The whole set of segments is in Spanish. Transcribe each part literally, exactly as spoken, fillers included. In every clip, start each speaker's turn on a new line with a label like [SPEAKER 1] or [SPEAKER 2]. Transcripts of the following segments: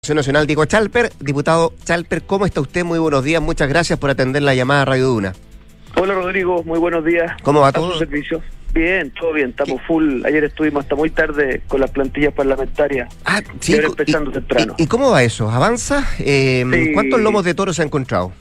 [SPEAKER 1] Nacional, Diego Chalper. Diputado Chalper, ¿cómo está usted? Muy buenos días, muchas gracias por atender la llamada a Radio Duna.
[SPEAKER 2] Hola Rodrigo, muy buenos días.
[SPEAKER 1] ¿Cómo va
[SPEAKER 2] ¿A
[SPEAKER 1] todo?
[SPEAKER 2] su servicio? Bien, todo bien, estamos full. Ayer estuvimos hasta muy tarde con las plantillas parlamentarias.
[SPEAKER 1] Ah, sí.
[SPEAKER 2] Y ahora empezando
[SPEAKER 1] y,
[SPEAKER 2] temprano.
[SPEAKER 1] ¿Y, y cómo va eso? ¿Avanza? Eh,
[SPEAKER 2] Sí.
[SPEAKER 1] ¿Cuántos lomos de toro se ha encontrado?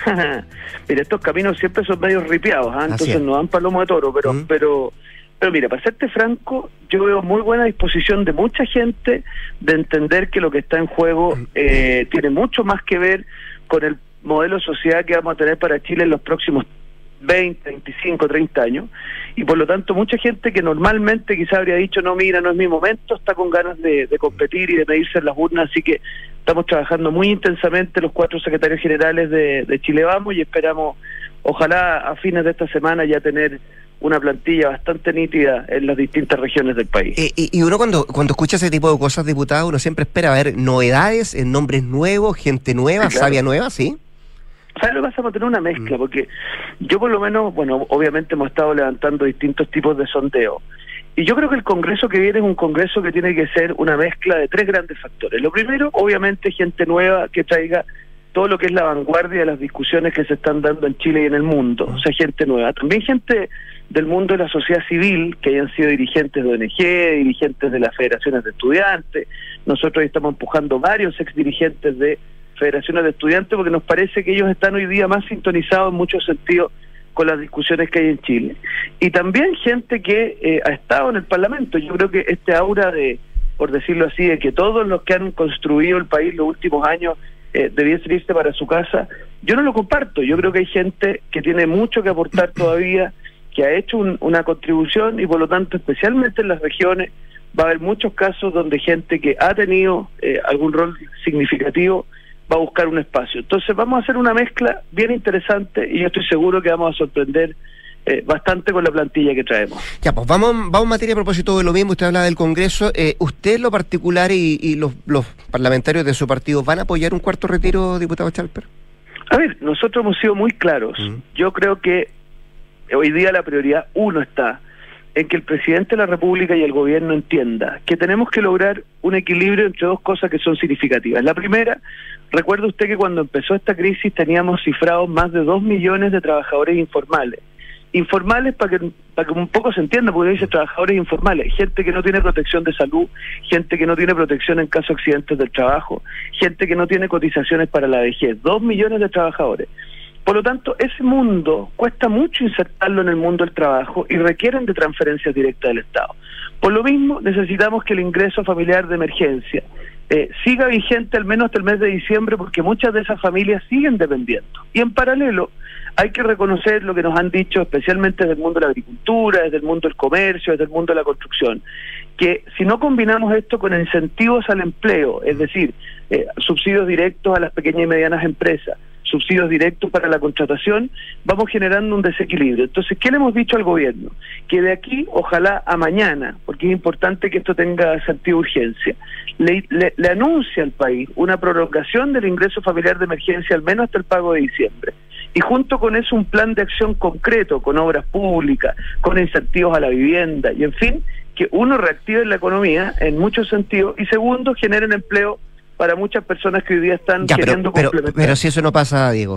[SPEAKER 2] Mira, estos caminos siempre son medio ripiados, ¿ah? Entonces
[SPEAKER 1] es.
[SPEAKER 2] no dan para lomo de toro, pero,
[SPEAKER 1] Mm.
[SPEAKER 2] pero, pero mira, para serte franco, yo veo muy buena disposición de mucha gente de entender que lo que está en juego eh, tiene mucho más que ver con el modelo de sociedad que vamos a tener para Chile en los próximos veinte, veinticinco, treinta años, y por lo tanto mucha gente que normalmente quizá habría dicho no, mira, no es mi momento, está con ganas de, de competir y de medirse en las urnas, así que estamos trabajando muy intensamente los cuatro secretarios generales de, de Chile Vamos y esperamos, ojalá a fines de esta semana ya tener una plantilla bastante nítida en las distintas regiones del país.
[SPEAKER 1] Eh, y, y uno cuando cuando escucha ese tipo de cosas, diputado, uno siempre espera ver novedades, eh, nombres nuevos, gente nueva,
[SPEAKER 2] Sí, claro.
[SPEAKER 1] sabia nueva, ¿sí?
[SPEAKER 2] ¿Sabes lo que pasa? Vamos a tener una mezcla, porque yo por lo menos, bueno, obviamente hemos estado levantando distintos tipos de sondeo. Y yo creo que el Congreso que viene es un Congreso que tiene que ser una mezcla de tres grandes factores. Lo primero, obviamente, gente nueva que traiga todo lo que es la vanguardia de las discusiones que se están dando en Chile y en el mundo. O sea, gente nueva. También gente del mundo de la sociedad civil, que hayan sido dirigentes de O N G, dirigentes de las federaciones de estudiantes. Nosotros estamos empujando varios ex dirigentes de federaciones de estudiantes porque nos parece que ellos están hoy día más sintonizados en muchos sentidos con las discusiones que hay en Chile. Y también gente que eh, ha estado en el Parlamento. Yo creo que este aura de, por decirlo así, de que todos los que han construido el país los últimos años eh, debiesen irse para su casa, yo no lo comparto. Yo creo que hay gente que tiene mucho que aportar todavía, que ha hecho un, una contribución y por lo tanto, especialmente en las regiones, va a haber muchos casos donde gente que ha tenido eh, algún rol significativo va a buscar un espacio. Entonces vamos a hacer una mezcla bien interesante y yo estoy seguro que vamos a sorprender eh, bastante con la plantilla que traemos.
[SPEAKER 1] Ya, pues vamos, vamos en materia a propósito de lo mismo. Usted habla del Congreso. Eh, ¿Usted en lo particular y, y los, los parlamentarios de su partido van a apoyar un cuarto retiro, diputado Chalper?
[SPEAKER 2] A ver, nosotros hemos sido muy claros.
[SPEAKER 1] Mm.
[SPEAKER 2] Yo creo que hoy día la prioridad uno está en que el presidente de la República y el gobierno entienda que tenemos que lograr un equilibrio entre dos cosas que son significativas. La primera, recuerde usted que cuando empezó esta crisis teníamos cifrados más de dos millones de trabajadores informales. Informales para que, para que un poco se entienda, porque dice trabajadores informales, gente que no tiene protección de salud, gente que no tiene protección en caso de accidentes del trabajo, gente que no tiene cotizaciones para la vejez, dos millones de trabajadores. Por lo tanto, ese mundo cuesta mucho insertarlo en el mundo del trabajo y requieren de transferencias directas del Estado. Por lo mismo, necesitamos que el ingreso familiar de emergencia eh, siga vigente al menos hasta el mes de diciembre, porque muchas de esas familias siguen dependiendo. Y en paralelo, hay que reconocer lo que nos han dicho, especialmente desde el mundo de la agricultura, desde el mundo del comercio, desde el mundo de la construcción, que si no combinamos esto con incentivos al empleo, es decir, eh, subsidios directos a las pequeñas y medianas empresas, subsidios directos para la contratación, vamos generando un desequilibrio. Entonces, ¿qué le hemos dicho al gobierno? Que de aquí, ojalá a mañana, porque es importante que esto tenga sentido de urgencia, le, le, le anuncie al país una prolongación del ingreso familiar de emergencia al menos hasta el pago de diciembre. Y junto con eso un plan de acción concreto, con obras públicas, con incentivos a la vivienda, y en fin, que uno reactive la economía en muchos sentidos, y segundo, generen empleo para muchas personas que hoy día están
[SPEAKER 1] Ya,
[SPEAKER 2] queriendo
[SPEAKER 1] pero, pero,
[SPEAKER 2] complementar.
[SPEAKER 1] pero si eso no pasa, Diego.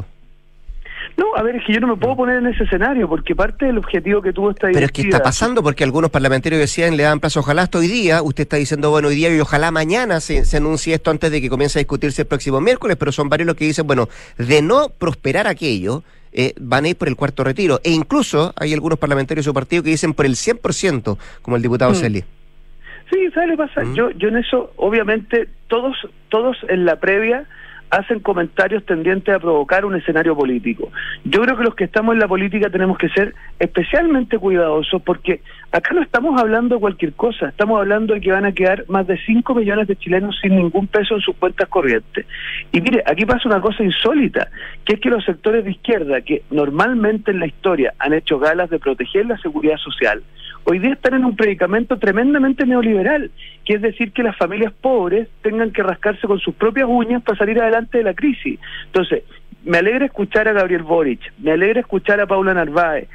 [SPEAKER 2] No, a ver, es que yo no me puedo poner en ese escenario, porque parte del objetivo que tuvo esta
[SPEAKER 1] Pero es que
[SPEAKER 2] directiva...
[SPEAKER 1] está pasando porque algunos parlamentarios decían, le dan plazo, ojalá hasta hoy día. Usted está diciendo, bueno, hoy día y ojalá mañana se, se anuncie esto antes de que comience a discutirse el próximo miércoles, pero son varios los que dicen, bueno, de no prosperar aquello, eh, van a ir por el cuarto retiro. E incluso hay algunos parlamentarios de su partido que dicen por el cien por ciento, como el diputado
[SPEAKER 2] Mm.
[SPEAKER 1] Celi.
[SPEAKER 2] Sí, ¿sabes lo que pasa?
[SPEAKER 1] Mm.
[SPEAKER 2] Yo, yo en eso, obviamente, todos, todos en la previa hacen comentarios tendientes a provocar un escenario político. Yo creo que los que estamos en la política tenemos que ser especialmente cuidadosos, porque acá no estamos hablando de cualquier cosa, estamos hablando de que van a quedar más de cinco millones de chilenos sin ningún peso en sus cuentas corrientes. Y mire, aquí pasa una cosa insólita, que es que los sectores de izquierda, que normalmente en la historia han hecho galas de proteger la seguridad social, hoy día están en un predicamento tremendamente neoliberal, que es decir que las familias pobres tengan que rascarse con sus propias uñas para salir adelante de la crisis. Entonces, me alegra escuchar a Gabriel Boric, me alegra escuchar a Paula Narváez,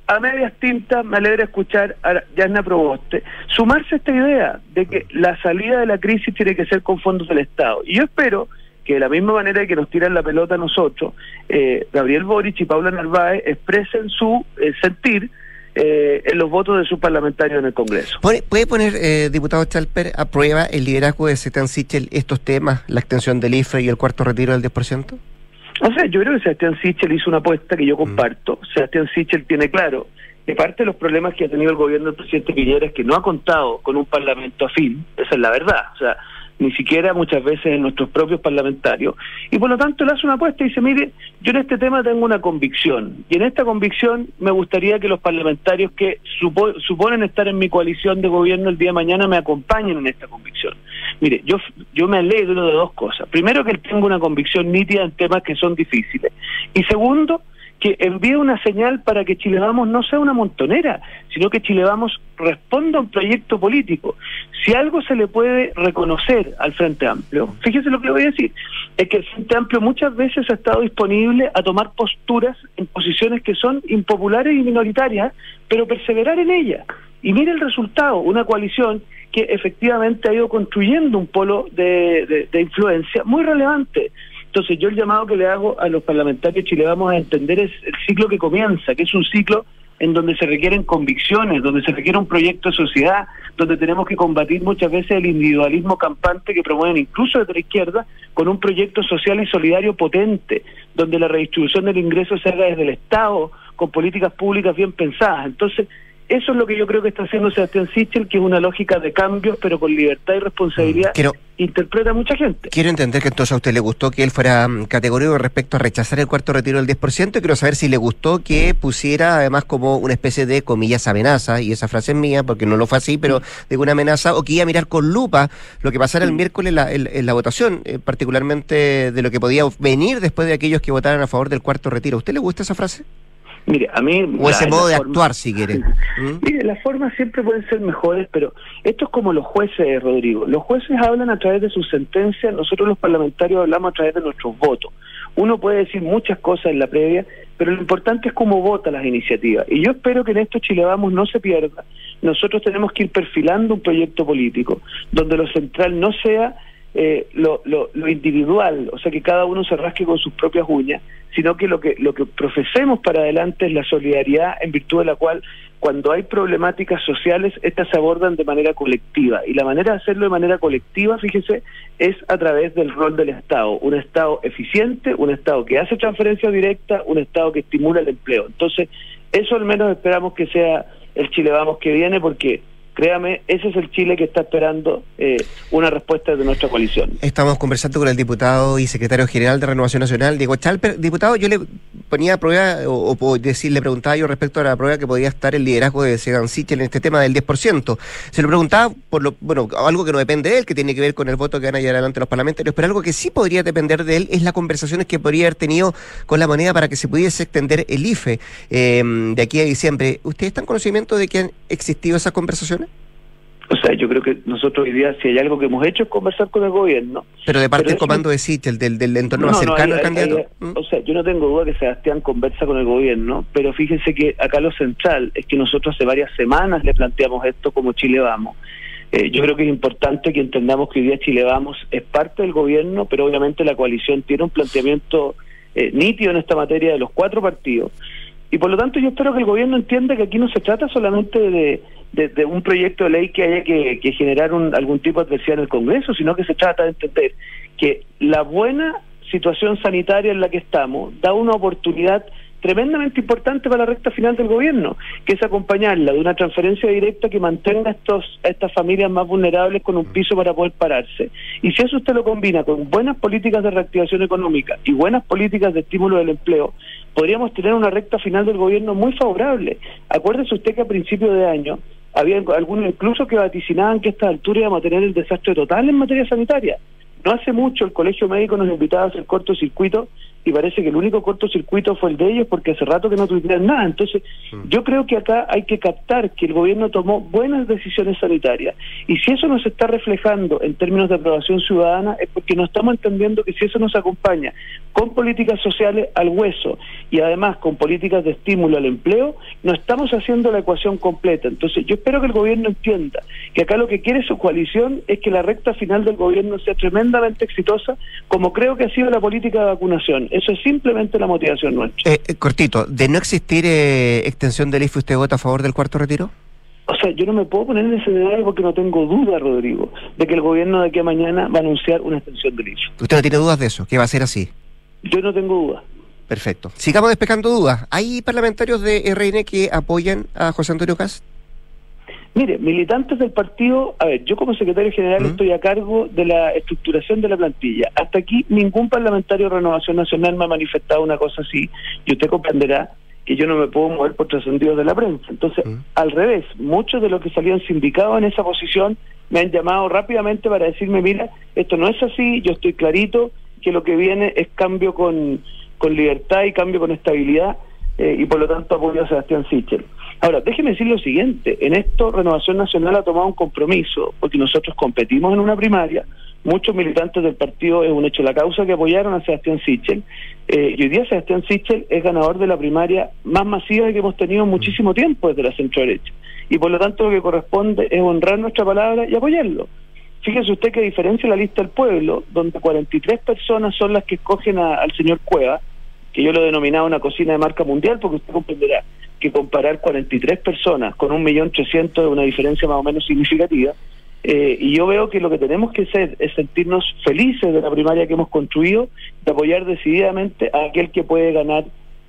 [SPEAKER 2] a medias tintas me alegra escuchar a Yasna Proboste sumarse a esta idea de que la salida de la crisis tiene que ser con fondos del Estado. Y yo espero que de la misma manera que nos tiran la pelota a nosotros, eh, Gabriel Boric y Paula Narváez expresen su eh, sentir eh, en los votos de sus parlamentarios en el Congreso.
[SPEAKER 1] ¿Puede poner, eh, diputado Chalper, a prueba el liderazgo de Sebastián Sichel estos temas, la extensión del I F E y el cuarto retiro del diez por ciento?
[SPEAKER 2] O sea, yo creo que Sebastián Sichel hizo una apuesta que yo comparto. Mm. Sebastián Sichel tiene claro que parte de los problemas que ha tenido el gobierno del presidente Piñera es que no ha contado con un parlamento afín, esa es la verdad, o sea, ni siquiera muchas veces en nuestros propios parlamentarios, y por lo tanto él hace una apuesta y dice, mire, yo en este tema tengo una convicción, y en esta convicción me gustaría que los parlamentarios que supo, suponen estar en mi coalición de gobierno el día de mañana me acompañen en esta convicción. Mire, yo yo me alegro de dos cosas. Primero, que él tenga una convicción nítida en temas que son difíciles, y segundo, que envíe una señal para que Chile Vamos no sea una montonera, sino que Chile Vamos responda a un proyecto político. Si algo se le puede reconocer al Frente Amplio, fíjese lo que le voy a decir, es que el Frente Amplio muchas veces ha estado disponible a tomar posturas en posiciones que son impopulares y minoritarias, pero perseverar en ellas. Y mire el resultado, una coalición que efectivamente ha ido construyendo un polo de, de, de influencia muy relevante. Entonces yo el llamado que le hago a los parlamentarios Chile Vamos a entender es el ciclo que comienza, que es un ciclo en donde se requieren convicciones, donde se requiere un proyecto de sociedad, donde tenemos que combatir muchas veces el individualismo campante que promueven incluso desde la izquierda, con un proyecto social y solidario potente, donde la redistribución del ingreso se haga desde el Estado, con políticas públicas bien pensadas. Entonces, eso es lo que yo creo que está haciendo Sebastián Sichel, que es una lógica de cambios, pero con libertad y responsabilidad. Quiero, interpreta a mucha gente.
[SPEAKER 1] Quiero entender que entonces a usted le gustó que él fuera um, categórico respecto a rechazar el cuarto retiro del diez por ciento, y quiero saber si le gustó que pusiera además como una especie de, comillas, amenaza, y esa frase es mía, porque no lo fue así, pero digo una amenaza, o que iba a mirar con lupa lo que pasara el miércoles en la, en, en la votación, eh, particularmente de lo que podía venir después de aquellos que votaran a favor del cuarto retiro. ¿A usted le gusta esa frase?
[SPEAKER 2] Mire, a mí...
[SPEAKER 1] O ese
[SPEAKER 2] la,
[SPEAKER 1] modo
[SPEAKER 2] la
[SPEAKER 1] de
[SPEAKER 2] forma,
[SPEAKER 1] actuar, si quieren.
[SPEAKER 2] ¿Mm? Mire, las formas siempre pueden ser mejores, pero esto es como los jueces, Rodrigo. Los jueces hablan a través de sus sentencias, nosotros los parlamentarios hablamos a través de nuestros votos. Uno puede decir muchas cosas en la previa, pero lo importante es cómo vota las iniciativas. Y yo espero que en esto Chile Vamos no se pierda. Nosotros tenemos que ir perfilando un proyecto político, donde lo central no sea... Eh, lo, lo, lo individual, o sea, que cada uno se rasque con sus propias uñas, sino que lo que lo que profesemos para adelante es la solidaridad, en virtud de la cual, cuando hay problemáticas sociales, estas se abordan de manera colectiva, y la manera de hacerlo de manera colectiva, fíjese, es a través del rol del Estado, un Estado eficiente, un Estado que hace transferencia directa, un Estado que estimula el empleo. Entonces, eso al menos esperamos que sea el Chile Vamos que viene, porque créame, ese es el Chile que está esperando eh, una respuesta de nuestra coalición. Estamos conversando con el diputado y secretario general de Renovación Nacional, Diego Chalper. Diputado, yo le ponía a prueba, o, o decir, le preguntaba yo respecto a la prueba que podía estar el liderazgo de Sebastián Sichel en este tema del diez por ciento. Se lo preguntaba por lo, bueno, algo que no depende de él, que tiene que ver con el voto que van a llevar adelante los parlamentarios, pero algo que sí podría depender de él es las conversaciones que podría haber tenido con la moneda para que se pudiese extender el I F E eh, de aquí a diciembre. ¿Ustedes están en conocimiento de que han existido esas conversaciones? O sea, yo creo que nosotros hoy día, si hay algo que hemos hecho, es conversar con el gobierno. Pero de parte Pero del comando de Sichel, del, del entorno no, más cercano no, hay, al candidato. Hay, ¿Mm? O sea, yo no tengo duda que Sebastián conversa con el gobierno, pero fíjense que acá lo central es que nosotros hace varias semanas le planteamos esto como Chile Vamos. Eh, yo creo que es importante que entendamos que hoy día Chile Vamos es parte del gobierno, pero obviamente la coalición tiene un planteamiento eh, nítido en esta materia de los cuatro partidos. Y por lo tanto yo espero que el gobierno entienda que aquí no se trata solamente de, de, de un proyecto de ley que haya que, que generar un, algún tipo de adversidad en el Congreso, sino que se trata de entender que la buena situación sanitaria en la que estamos da una oportunidad tremendamente importante para la recta final del gobierno, que es acompañarla de una transferencia directa que mantenga estos, a estas familias más vulnerables con un piso para poder pararse. Y si eso usted lo combina con buenas políticas de reactivación económica y buenas políticas de estímulo del empleo, podríamos tener una recta final del gobierno muy favorable. Acuérdese usted que a principio de año había algunos incluso que vaticinaban que a esta altura íbamos a tener el desastre total en materia sanitaria. No hace mucho el Colegio Médico nos invitaba a hacer cortocircuito y parece que el único cortocircuito fue el de ellos porque hace rato que no tuvieron nada. Entonces, mm. yo creo que acá hay que captar que el gobierno tomó buenas decisiones sanitarias y si eso no se está reflejando en términos de aprobación ciudadana es porque no estamos entendiendo que si eso nos acompaña con políticas sociales al hueso y además con políticas de estímulo al empleo, no estamos haciendo la ecuación completa. Entonces yo espero que el gobierno entienda que acá lo que quiere su coalición es que la recta final del gobierno sea tremendamente exitosa, como creo que ha sido la política de vacunación. Eso es simplemente la motivación nuestra.
[SPEAKER 1] Eh, eh, cortito, de no existir eh, extensión del I F E, ¿usted vota a favor del cuarto retiro?
[SPEAKER 2] O sea, yo no me puedo poner en ese escenario porque no tengo duda, Rodrigo, de que el gobierno de aquí a mañana va a anunciar una extensión del I F E.
[SPEAKER 1] ¿Usted no tiene dudas de eso, que va a ser así?
[SPEAKER 2] Yo no tengo duda.
[SPEAKER 1] Perfecto. Sigamos despejando dudas. ¿Hay parlamentarios de R N que apoyan a José Antonio Kast?
[SPEAKER 2] Mire, militantes del partido, a ver, yo como secretario general ¿Mm? estoy a cargo de la estructuración de la plantilla. Hasta aquí ningún parlamentario de Renovación Nacional me ha manifestado una cosa así, y usted comprenderá que yo no me puedo mover por trascendidos de la prensa. Entonces, ¿Mm? al revés, muchos de los que salían sindicados en esa posición me han llamado rápidamente para decirme, mira, esto no es así, yo estoy clarito, que lo que viene es cambio con, con libertad y cambio con estabilidad, eh, y por lo tanto apoyo a Sebastián Sichel. Ahora, déjeme decir lo siguiente, en esto Renovación Nacional ha tomado un compromiso, porque nosotros competimos en una primaria, muchos militantes del partido, es un hecho la causa, que apoyaron a Sebastián Sichel, eh, y hoy día Sebastián Sichel es ganador de la primaria más masiva que hemos tenido en muchísimo tiempo desde la centro-derecha, y por lo tanto lo que corresponde es honrar nuestra palabra y apoyarlo. Fíjese usted que a diferencia de la lista del pueblo, donde cuarenta y tres personas son las que escogen a, al señor Cueva, que yo lo he denominado una cocina de marca mundial, porque usted comprenderá que comparar cuarenta y tres personas con un millón trescientos es una diferencia más o menos significativa, eh, y yo veo que lo que tenemos que hacer es sentirnos felices de la primaria que hemos construido, de apoyar decididamente a aquel que puede ganar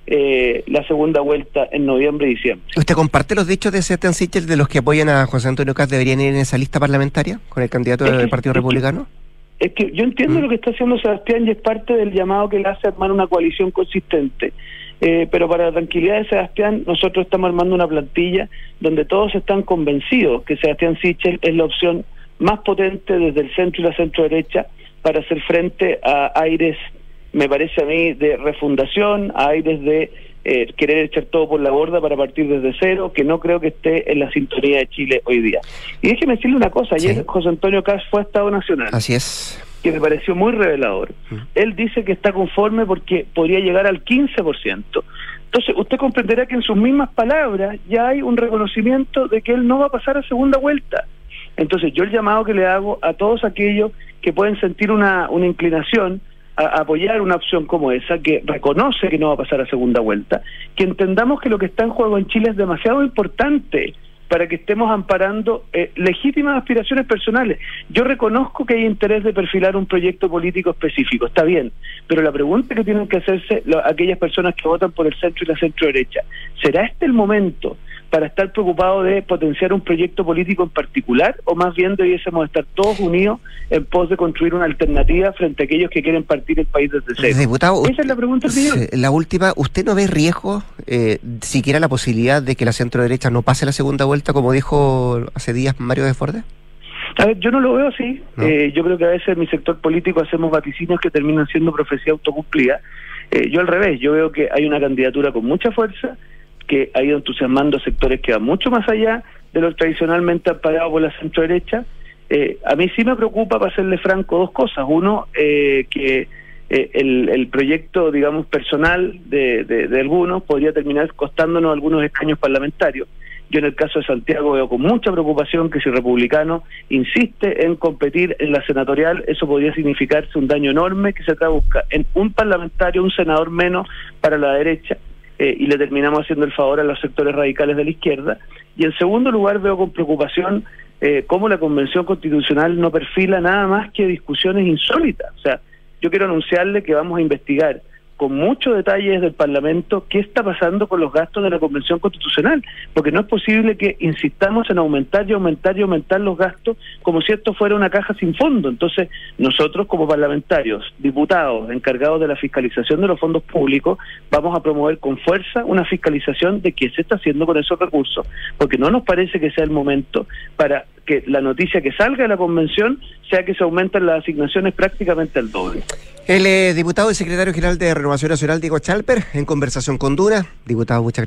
[SPEAKER 2] Eh, la segunda vuelta en noviembre y diciembre.
[SPEAKER 1] ¿Usted comparte los dichos de Sebastián Sichel de los que apoyan a José Antonio Kast deberían ir en esa lista parlamentaria con el candidato es del que, Partido es Republicano?
[SPEAKER 2] Que, es que yo entiendo ¿Mm? lo que está haciendo Sebastián y es parte del llamado que le hace a armar una coalición consistente. Eh, pero para la tranquilidad de Sebastián, nosotros estamos armando una plantilla donde todos están convencidos que Sebastián Sichel es la opción más potente desde el centro y la centro derecha para hacer frente a aires, me parece a mí, de refundación, a aires de eh, querer echar todo por la borda para partir desde cero, que no creo que esté en la sintonía de Chile hoy día. Y déjeme decirle una cosa, ayer sí. José Antonio Kast fue a Estado Nacional.
[SPEAKER 1] Así es.
[SPEAKER 2] Que me pareció muy revelador. Mm. Él dice que está conforme porque podría llegar al quince por ciento. Entonces, usted comprenderá que en sus mismas palabras ya hay un reconocimiento de que él no va a pasar a segunda vuelta. Entonces, yo el llamado que le hago a todos aquellos que pueden sentir una, una inclinación a apoyar una opción como esa, que reconoce que no va a pasar a segunda vuelta, que entendamos que lo que está en juego en Chile es demasiado importante para que estemos amparando eh, legítimas aspiraciones personales. Yo reconozco que hay interés de perfilar un proyecto político específico, está bien, pero la pregunta que tienen que hacerse lo, aquellas personas que votan por el centro y la centro derecha, ¿será este el momento para estar preocupado de potenciar un proyecto político en particular, o más bien debiésemos estar todos unidos en pos de construir una alternativa frente a aquellos que quieren partir el país desde cero?
[SPEAKER 1] Diputado,
[SPEAKER 2] esa es la pregunta, señor.
[SPEAKER 1] La última, ¿usted no ve riesgo, eh, siquiera la posibilidad de que la centro derecha no pase la segunda vuelta, como dijo hace días Mario Desbordes?
[SPEAKER 2] A ver, yo no lo veo así. ¿No? Eh, yo creo que a veces en mi sector político hacemos vaticinios que terminan siendo profecía autocumplida. Eh, yo al revés, yo veo que hay una candidatura con mucha fuerza, que ha ido entusiasmando a sectores que van mucho más allá de lo tradicionalmente amparado por la centro derecha. Eh, a mí sí me preocupa, para serle franco, dos cosas. Uno, eh, que eh, el, el proyecto, digamos, personal de, de, de algunos podría terminar costándonos algunos escaños parlamentarios. Yo en el caso de Santiago veo con mucha preocupación que si Republicano insiste en competir en la senatorial, eso podría significarse un daño enorme que se traduzca en un parlamentario, un senador menos para la derecha, eh, y le terminamos haciendo el favor a los sectores radicales de la izquierda. Y en segundo lugar veo con preocupación eh, cómo la Convención Constitucional no perfila nada más que discusiones insólitas. O sea, yo quiero anunciarle que vamos a investigar con mucho detalle desde el Parlamento qué está pasando con los gastos de la Convención Constitucional, porque no es posible que insistamos en aumentar y aumentar y aumentar los gastos como si esto fuera una caja sin fondo. Entonces, nosotros como parlamentarios, diputados, encargados de la fiscalización de los fondos públicos, vamos a promover con fuerza una fiscalización de qué se está haciendo con esos recursos, porque no nos parece que sea el momento para que la noticia que salga de la Convención sea que se aumentan las asignaciones prácticamente al doble.
[SPEAKER 1] El eh, diputado y secretario general de Renovación Nacional, Diego Chalper, en conversación con Duna. Diputado, muchas gracias.